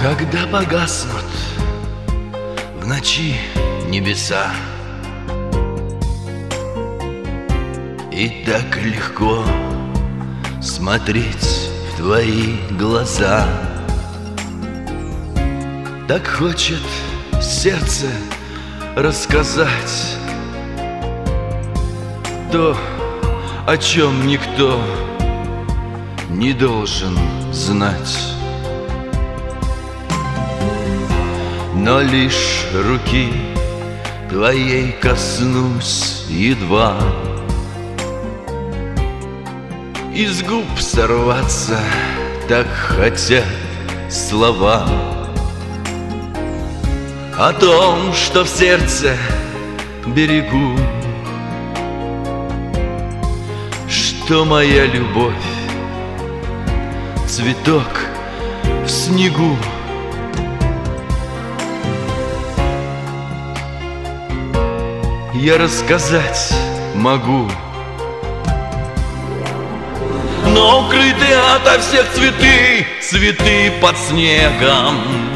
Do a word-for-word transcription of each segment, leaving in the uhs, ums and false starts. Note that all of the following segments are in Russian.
Когда погаснут в ночи небеса, и так легко смотреть в твои глаза, так хочет сердце рассказать то, о чем никто не должен знать. Но лишь руки твоей коснусь едва, из губ сорваться так хотят слова о том, что в сердце берегу, что моя любовь — цветок в снегу. Я рассказать могу, но укрыты ото всех цветы, цветы под снегом,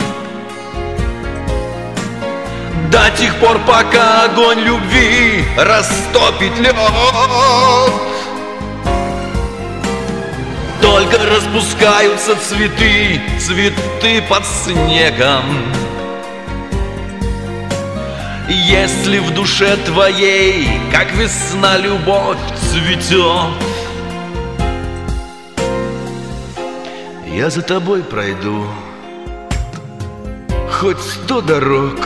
до тех пор, пока огонь любви растопит лед. Только распускаются цветы, цветы под снегом, если в душе твоей, как весна, любовь цветет. Я за тобой пройду хоть сто дорог,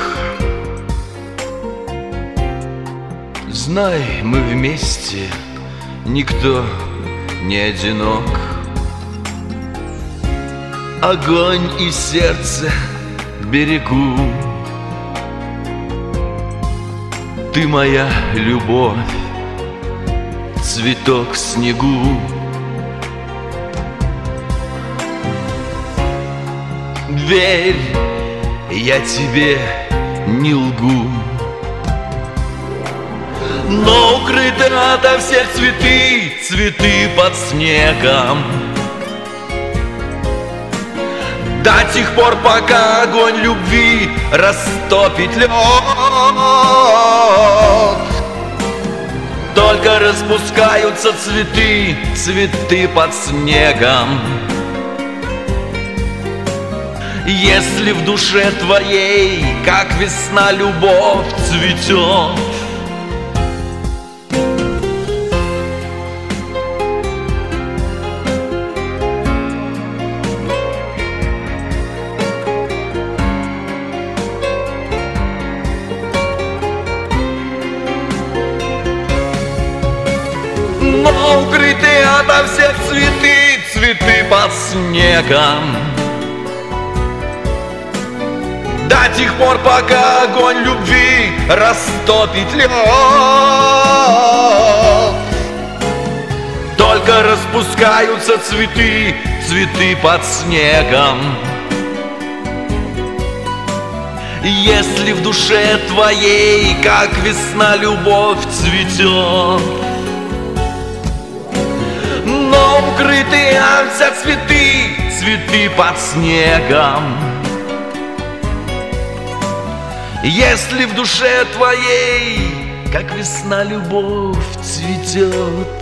знай, мы вместе, никто не одинок. Огонь и сердце берегу, ты моя любовь, цветок в снегу. Верь, я тебе не лгу, но укрыты ото всех цветы, цветы под снегом, до тех пор, пока огонь любви растопит лед. Только распускаются цветы, цветы под снегом, если в душе твоей, как весна, любовь цветет. Но укрыты ото всех цветы, цветы под снегом, до тех пор, пока огонь любви растопит лед. Только распускаются цветы, цветы под снегом, если в душе твоей, как весна, любовь цветет. Но укрыты от вся цветы, цветы под снегом, если в душе твоей, как весна, любовь цветет.